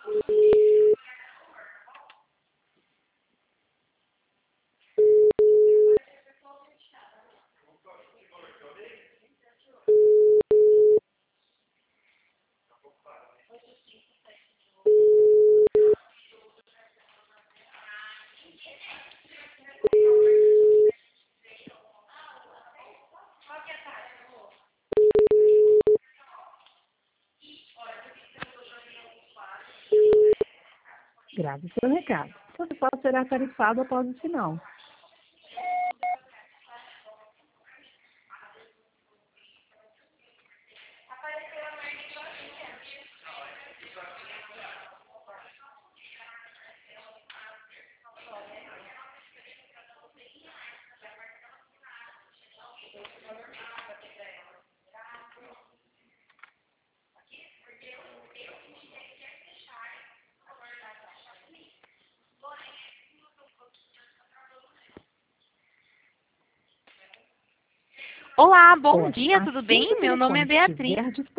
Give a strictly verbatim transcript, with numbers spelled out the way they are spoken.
Grave seu recado. Você pode ser tarifado após o sinal. Olá, bom Olha, dia, tudo assim que bem? o Meu nome é telefone Beatriz. estiver disponível,